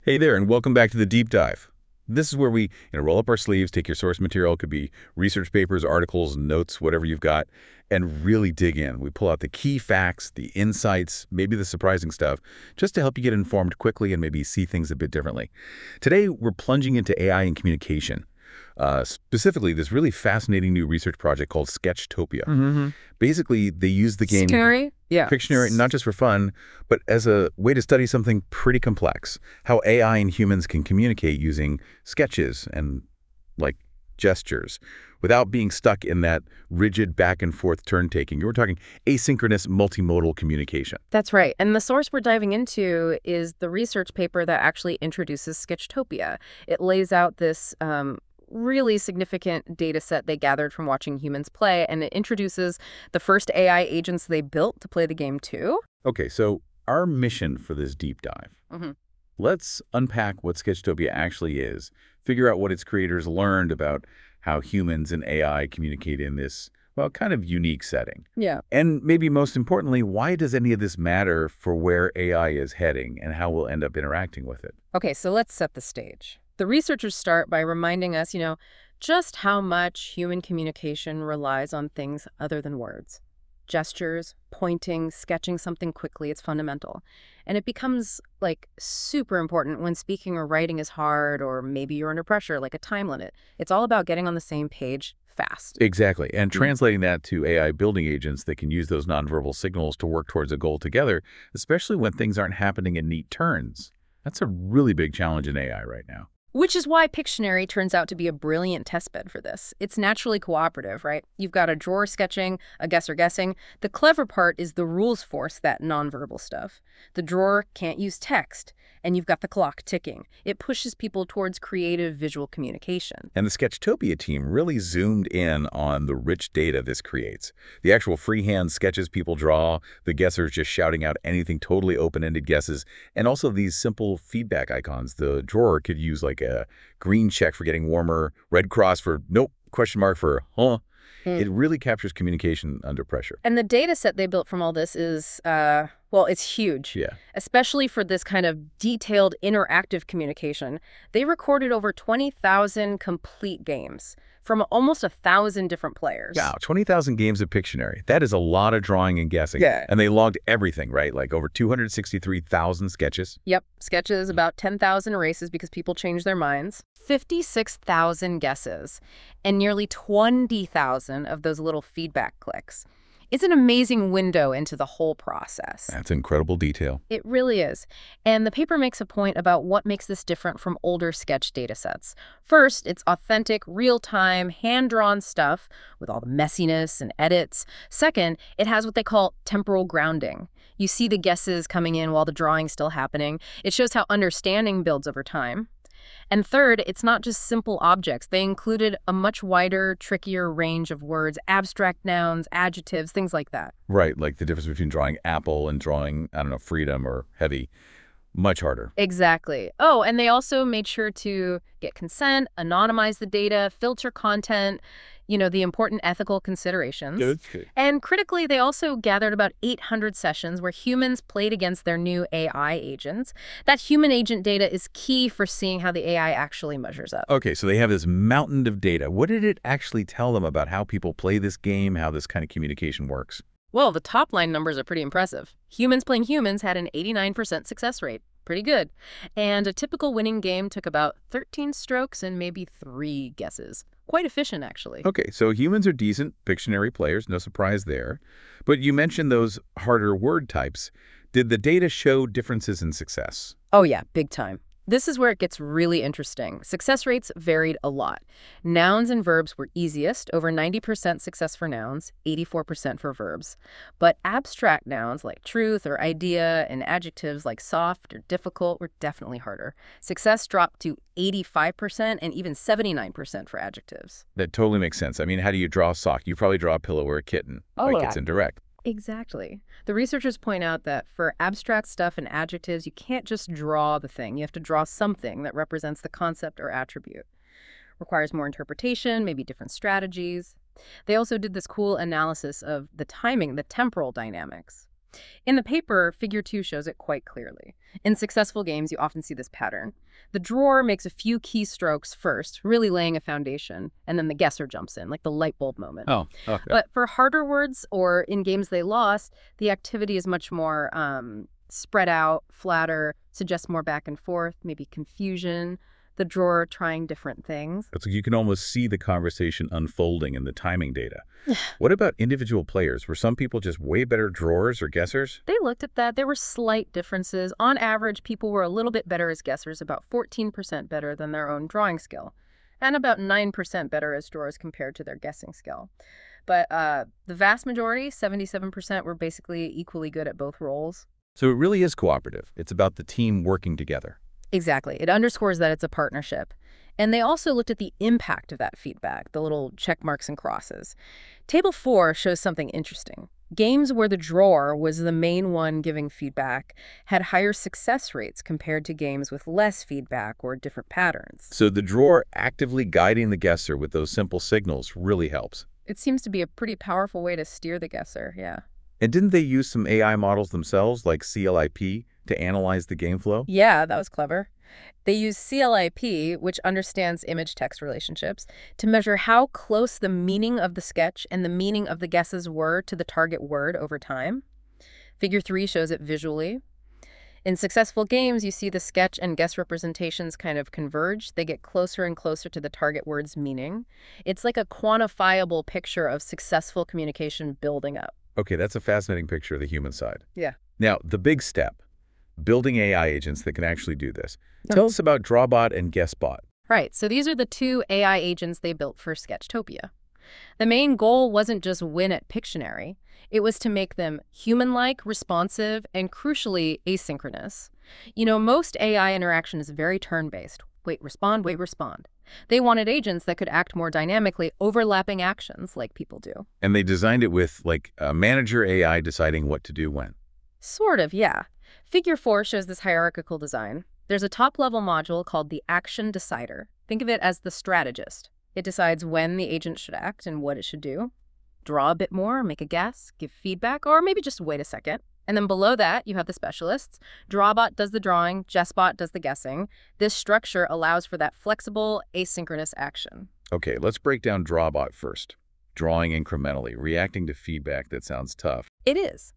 Hey there, and welcome back to the Deep Dive. This is where we roll up our sleeves, take your source material, it could be research papers, articles, notes, whatever you've got, and really dig in. We pull out the key facts, the insights, maybe the surprising stuff, just to help you get informed quickly and maybe see things a bit differently. Today, we're plunging into AI and communication. Specifically, this really fascinating new research project called Sketchtopia. Basically, they use the game Scary? Yeah. Pictionary, not just for fun, but as a way to study something pretty complex, how AI and humans can communicate using sketches and, like, gestures without being stuck in that rigid back and forth turn-taking. You were talking asynchronous multimodal communication. That's right. And the source we're diving into is the research paper that actually introduces Sketchtopia. It lays out this really significant data set they gathered from watching humans play, and it introduces the first AI agents they built to play the game too. Okay, so our mission for this deep dive. hmm Let's unpack what Sketchtopia actually is, figure out what its creators learned about how humans and AI communicate in this, well, kind of unique setting. Yeah. And maybe most importantly, why does any of this matter for where AI is heading and how we'll end up interacting with it? Okay, so let's set the stage. The researchers start by reminding us, just how much human communication relies on things other than words. Gestures, pointing, sketching something quickly, it's fundamental. And it becomes, like, super important when speaking or writing is hard, or maybe you're under pressure, like a time limit. It's all about getting on the same page fast. Exactly. And translating that to AI building agents that can use those nonverbal signals to work towards a goal together, especially when things aren't happening in neat turns. That's a really big challenge in AI right now. Which is why Pictionary turns out to be a brilliant testbed for this. It's naturally cooperative, right? You've got a drawer sketching, a guesser guessing. The clever part is the rules force that nonverbal stuff. The drawer can't use text, and you've got the clock ticking. It pushes people towards creative visual communication. And the Sketchtopia team really zoomed in on the rich data this creates. The actual freehand sketches people draw, the guessers just shouting out anything totally open-ended guesses, and also these simple feedback icons. The drawer could use like a green check for getting warmer, red cross for nope, question mark for huh. It really captures communication under pressure. And the data set they built from all this is, well, it's huge. Yeah. Especially for this kind of detailed interactive communication. They recorded over 20,000 complete games from almost 1,000 different players. Wow, 20,000 games of Pictionary. That is a lot of drawing and guessing. Yeah. And they logged everything, right? Like over 263,000 sketches. Yep, sketches, about 10,000 erases because people change their minds, 56,000 guesses, and nearly 20,000 of those little feedback clicks. It's an amazing window into the whole process. That's incredible detail. It really is. And the paper makes a point about what makes this different from older sketch datasets. First, it's authentic, real-time, hand-drawn stuff with all the messiness and edits. Second, it has what they call temporal grounding. You see the guesses coming in while the drawing's still happening. It shows how understanding builds over time. And third, it's not just simple objects. They included a much wider, trickier range of words, abstract nouns, adjectives, things like that. Right, like the difference between drawing apple and drawing, I don't know, freedom or heavy. Much harder. Exactly. Oh, and they also made sure to get consent, anonymize the data, filter content, the important ethical considerations. Good. And critically, they also gathered about 800 sessions where humans played against their new AI agents. That human agent data is key for seeing how the AI actually measures up. Okay, so they have this mountain of data. What did it actually tell them about how people play this game, how this kind of communication works? Well, the top line numbers are pretty impressive. Humans playing humans had an 89% success rate. Pretty good. And a typical winning game took about 13 strokes and maybe 3 guesses. Quite efficient, actually. Okay, so humans are decent Pictionary players, no surprise there. But you mentioned those harder word types. Did the data show differences in success? Oh yeah, big time. This is where it gets really interesting. Success rates varied a lot. Nouns and verbs were easiest, over 90% success for nouns, 84% for verbs. But abstract nouns like truth or idea and adjectives like soft or difficult were definitely harder. Success dropped to 85% and even 79% for adjectives. That totally makes sense. I mean, how do you draw a sock? You probably draw a pillow or a kitten. It's indirect. Exactly. The researchers point out that for abstract stuff and adjectives, you can't just draw the thing. You have to draw something that represents the concept or attribute. Requires more interpretation, maybe different strategies. They also did this cool analysis of the timing, the temporal dynamics. In the paper, figure 2 shows it quite clearly. In successful games, you often see this pattern. The drawer makes a few keystrokes first, really laying a foundation, and then the guesser jumps in, like the light bulb moment. Oh, okay. But for harder words or in games they lost, the activity is much more spread out, flatter, suggests more back and forth, maybe confusion, the drawer trying different things. It's like you can almost see the conversation unfolding in the timing data. What about individual players? Were some people just way better drawers or guessers? They looked at that. There were slight differences. On average, people were a little bit better as guessers, about 14% better than their own drawing skill, and about 9% better as drawers compared to their guessing skill. But the vast majority, 77%, were basically equally good at both roles. So it really is cooperative. It's about the team working together. Exactly. It underscores that it's a partnership. And they also looked at the impact of that feedback, the little check marks and crosses. Table 4 shows something interesting. Games where the drawer was the main one giving feedback had higher success rates compared to games with less feedback or different patterns. So the drawer actively guiding the guesser with those simple signals really helps. It seems to be a pretty powerful way to steer the guesser, yeah. And didn't they use some AI models themselves, like CLIP, to analyze the game flow? Yeah, that was clever. They use CLIP, which understands image-text relationships, to measure how close the meaning of the sketch and the meaning of the guesses were to the target word over time. Figure 3 shows it visually. In successful games, you see the sketch and guess representations kind of converge. They get closer and closer to the target word's meaning. It's like a quantifiable picture of successful communication building up. Okay, that's a fascinating picture of the human side. Yeah. Now, the big step, building AI agents that can actually do this. Tell us about Drawbot and GuessBot. Right, so these are the 2 AI agents they built for Sketchtopia. The main goal wasn't just win at Pictionary. It was to make them human-like, responsive, and crucially asynchronous. You know, most AI interaction is very turn-based. Wait, respond, wait, respond. They wanted agents that could act more dynamically, overlapping actions like people do. And they designed it with, like, a manager AI deciding what to do when. Sort of, yeah. Figure 4 shows this hierarchical design. There's a top-level module called the Action Decider. Think of it as the strategist. It decides when the agent should act and what it should do. Draw a bit more, make a guess, give feedback, or maybe just wait a second. And then below that, you have the specialists. Drawbot does the drawing, GuessBot does the guessing. This structure allows for that flexible, asynchronous action. Okay, let's break down Drawbot first. Drawing incrementally, reacting to feedback that sounds tough. It is.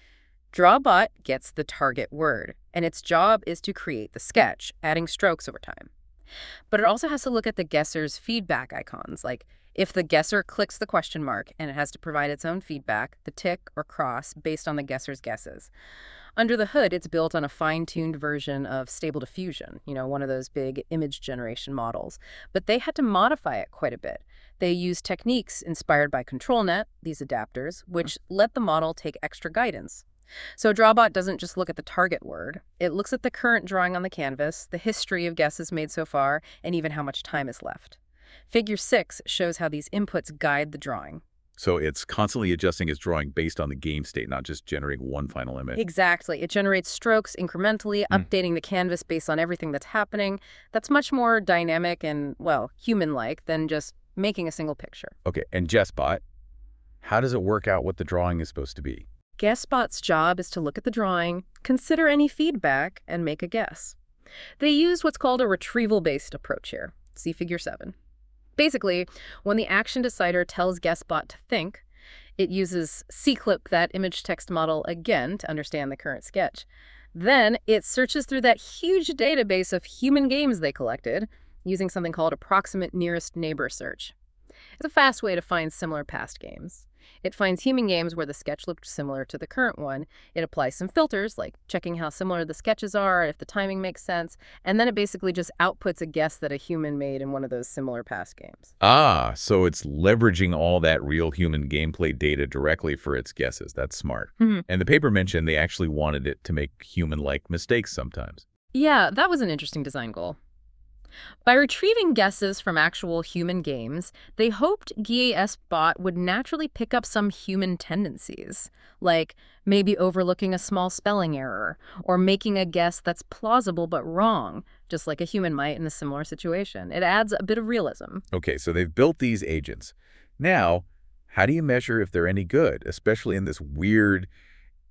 Drawbot gets the target word, and its job is to create the sketch, adding strokes over time. But it also has to look at the guesser's feedback icons, like if the guesser clicks the question mark and it has to provide its own feedback, the tick or cross, based on the guesser's guesses. Under the hood, it's built on a fine-tuned version of Stable Diffusion, you know, one of those big image generation models. But they had to modify it quite a bit. They used techniques inspired by ControlNet, these adapters, which let the model take extra guidance. So Drawbot doesn't just look at the target word. It looks at the current drawing on the canvas, the history of guesses made so far, and even how much time is left. Figure 6 shows how these inputs guide the drawing. So it's constantly adjusting its drawing based on the game state, not just generating one final image. Exactly. It generates strokes incrementally, updating the canvas based on everything that's happening. That's much more dynamic and, well, human-like than just making a single picture. Okay, and GuessBot, how does it work out what the drawing is supposed to be? GuessBot's job is to look at the drawing, consider any feedback, and make a guess. They used what's called a retrieval-based approach here. See Figure 7. Basically, when the Action Decider tells GuessBot to think, it uses CClip, that image text model, again to understand the current sketch. Then it searches through that huge database of human games they collected, using something called approximate nearest neighbor search. It's a fast way to find similar past games. It finds human games where the sketch looked similar to the current one. It applies some filters, like checking how similar the sketches are, if the timing makes sense, and then it basically just outputs a guess that a human made in one of those similar past games. Ah, so it's leveraging all that real human gameplay data directly for its guesses. That's smart. And the paper mentioned they actually wanted it to make human-like mistakes sometimes. Yeah, that was an interesting design goal. By retrieving guesses from actual human games, they hoped GuessBot would naturally pick up some human tendencies, like maybe overlooking a small spelling error, or making a guess that's plausible but wrong, just like a human might in a similar situation. It adds a bit of realism. Okay, so they've built these agents. Now, how do you measure if they're any good, especially in this weird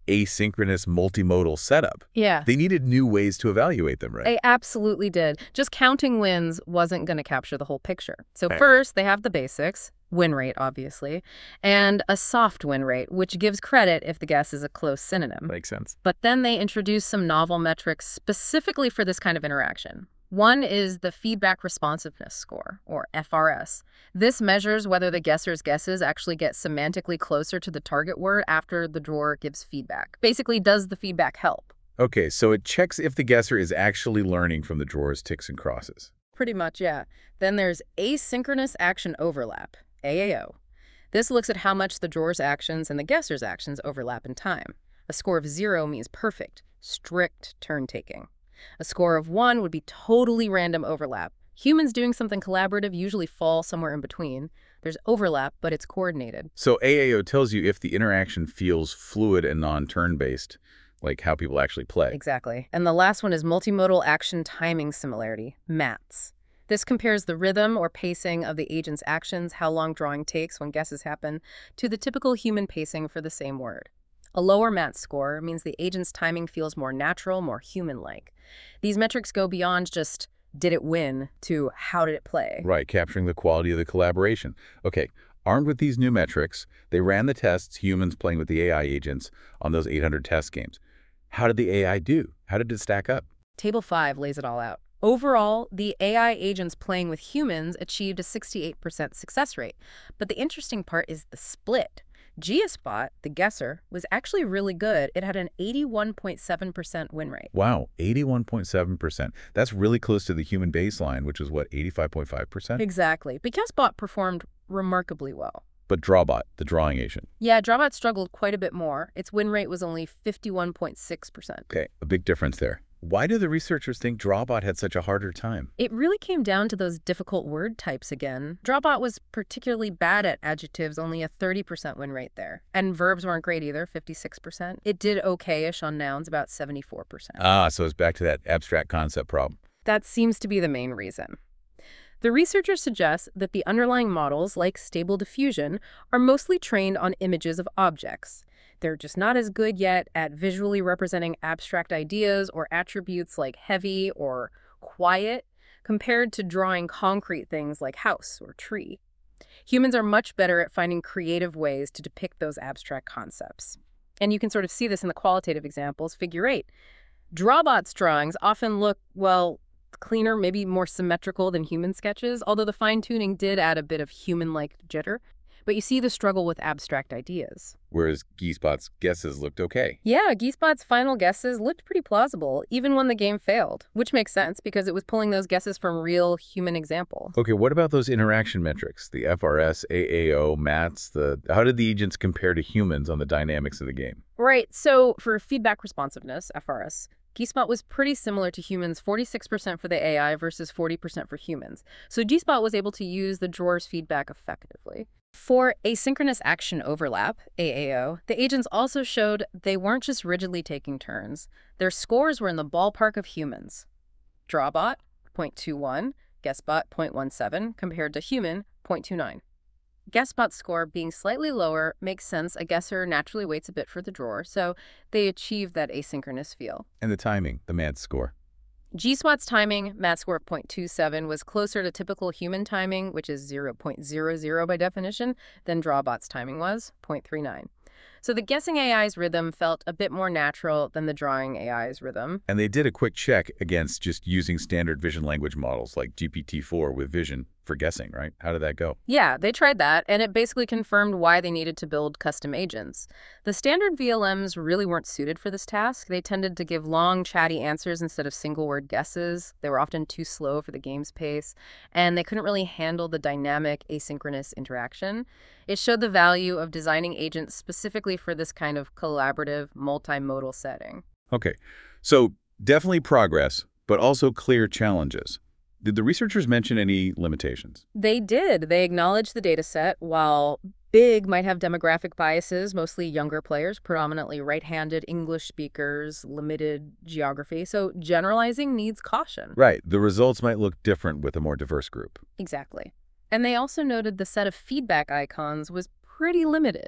asynchronous multimodal setup. Yeah. They needed new ways to evaluate them, right? They absolutely did. Just counting wins wasn't going to capture the whole picture. So Right. first, they have the basics, win rate, obviously, and a soft win rate, which gives credit if the guess is a close synonym. Makes sense. But then they introduce some novel metrics specifically for this kind of interaction. One is the feedback responsiveness score, or FRS. This measures whether the guesser's guesses actually get semantically closer to the target word after the drawer gives feedback. Basically, does the feedback help? Okay, so it checks if the guesser is actually learning from the drawer's ticks and crosses. Pretty much, yeah. Then there's asynchronous action overlap, AAO. This looks at how much the drawer's actions and the guesser's actions overlap in time. A score of 0 means perfect, strict turn-taking. A score of 1 would be totally random overlap. Humans doing something collaborative usually fall somewhere in between. There's overlap, but it's coordinated. So AAO tells you if the interaction feels fluid and non-turn-based, like how people actually play. Exactly. And the last one is multimodal action timing similarity, MATS. This compares the rhythm or pacing of the agent's actions, how long drawing takes when guesses happen, to the typical human pacing for the same word. A lower MATS score means the agent's timing feels more natural, more human-like. These metrics go beyond just did it win to how did it play. Right, capturing the quality of the collaboration. Okay, armed with these new metrics, they ran the tests, humans playing with the AI agents, on those 800 test games. How did the AI do? How did it stack up? Table 5 lays it all out. Overall, the AI agents playing with humans achieved a 68% success rate. But the interesting part is the split. GSpot, the guesser, was actually really good. It had an 81.7% win rate. Wow, 81.7%. That's really close to the human baseline, which is what, 85.5%? Exactly. But GuessBot performed remarkably well. But Drawbot, the drawing agent. Yeah, Drawbot struggled quite a bit more. Its win rate was only 51.6%. Okay, a big difference there. Why do the researchers think Drawbot had such a harder time? It really came down to those difficult word types again. Drawbot was particularly bad at adjectives, only a 30% win rate there. And verbs weren't great either, 56%. It did okay-ish on nouns, about 74%. Ah, so it's back to that abstract concept problem. That seems to be the main reason. The researchers suggest that the underlying models, like Stable Diffusion, are mostly trained on images of objects. They're just not as good yet at visually representing abstract ideas or attributes like heavy or quiet compared to drawing concrete things like house or tree. Humans are much better at finding creative ways to depict those abstract concepts. And you can sort of see this in the qualitative examples. Figure 8. Drawbot's drawings often look, well, cleaner, maybe more symmetrical than human sketches, although the fine-tuning did add a bit of human-like jitter. But you see the struggle with abstract ideas. Whereas GSpot's guesses looked okay. Yeah, GSpot's final guesses looked pretty plausible, even when the game failed, which makes sense because it was pulling those guesses from real human examples. Okay, what about those interaction metrics? The FRS, AAO, MATS, how did the agents compare to humans on the dynamics of the game? Right, so for feedback responsiveness, FRS, GSpot was pretty similar to humans, 46% for the AI versus 40% for humans. So GSpot was able to use the drawer's feedback effectively. For asynchronous action overlap, AAO, the agents also showed they weren't just rigidly taking turns. Their scores were in the ballpark of humans. Drawbot, 0.21, GuessBot, 0.17, compared to human, 0.29. GuessBot's score being slightly lower makes sense. A guesser naturally waits a bit for the drawer, so they achieve that asynchronous feel. And the timing, the MATS score. GSpot's timing, MATS score of 0.27, was closer to typical human timing, which is 0.00 by definition, than Drawbot's timing was, 0.39. So the guessing AI's rhythm felt a bit more natural than the drawing AI's rhythm. And they did a quick check against just using standard vision language models like GPT-4 with vision for guessing, right? How did that go? Yeah, they tried that, and it basically confirmed why they needed to build custom agents. The standard VLMs really weren't suited for this task. They tended to give long, chatty answers instead of single-word guesses. They were often too slow for the game's pace, and they couldn't really handle the dynamic, asynchronous interaction. It showed the value of designing agents specifically for this kind of collaborative, multimodal setting. Okay, so definitely progress, but also clear challenges. Did the researchers mention any limitations? They did. They acknowledged the data set. While Big might have demographic biases, mostly younger players, predominantly right-handed English speakers, limited geography. So generalizing needs caution. Right. The results might look different with a more diverse group. Exactly. And they also noted the set of feedback icons was pretty limited.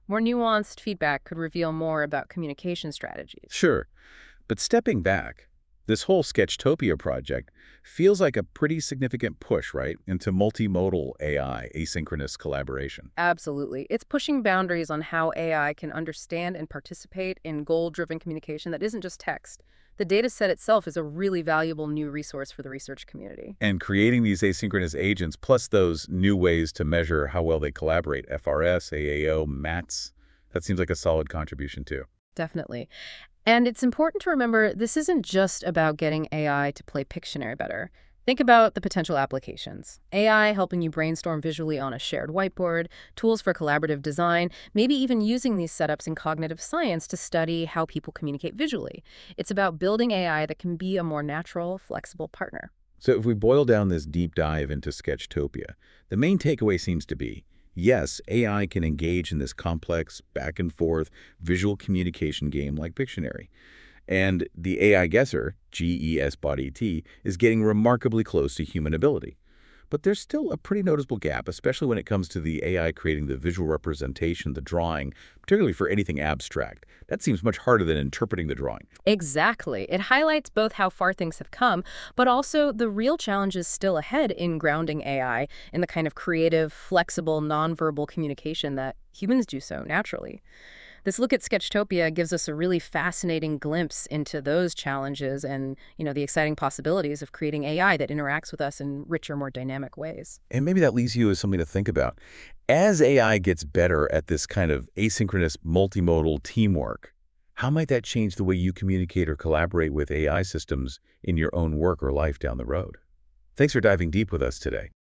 More nuanced feedback could reveal more about communication strategies. Sure, but stepping back, this whole Sketchtopia project feels like a pretty significant push, right, into multimodal AI, asynchronous collaboration. Absolutely. It's pushing boundaries on how AI can understand and participate in goal-driven communication that isn't just text. The data set itself is a really valuable new resource for the research community. And creating these asynchronous agents, plus those new ways to measure how well they collaborate, FRS, AAO, MATS, that seems like a solid contribution too. Definitely. And it's important to remember this isn't just about getting AI to play Pictionary better. Think about the potential applications. AI helping you brainstorm visually on a shared whiteboard, tools for collaborative design, maybe even using these setups in cognitive science to study how people communicate visually. It's about building AI that can be a more natural, flexible partner. So if we boil down this deep dive into Sketchtopia, the main takeaway seems to be, yes, AI can engage in this complex, back-and-forth visual communication game like Pictionary. And the AI guesser, GESBot-ET, is getting remarkably close to human ability. But there's still a pretty noticeable gap, especially when it comes to the AI creating the visual representation, the drawing, particularly for anything abstract. That seems much harder than interpreting the drawing. Exactly. It highlights both how far things have come, but also the real challenges still ahead in grounding AI in the kind of creative, flexible, nonverbal communication that humans do so naturally. This look at Sketchtopia gives us a really fascinating glimpse into those challenges and, the exciting possibilities of creating AI that interacts with us in richer, more dynamic ways. And maybe that leaves you with something to think about. As AI gets better at this kind of asynchronous, multimodal teamwork, how might that change the way you communicate or collaborate with AI systems in your own work or life down the road? Thanks for diving deep with us today.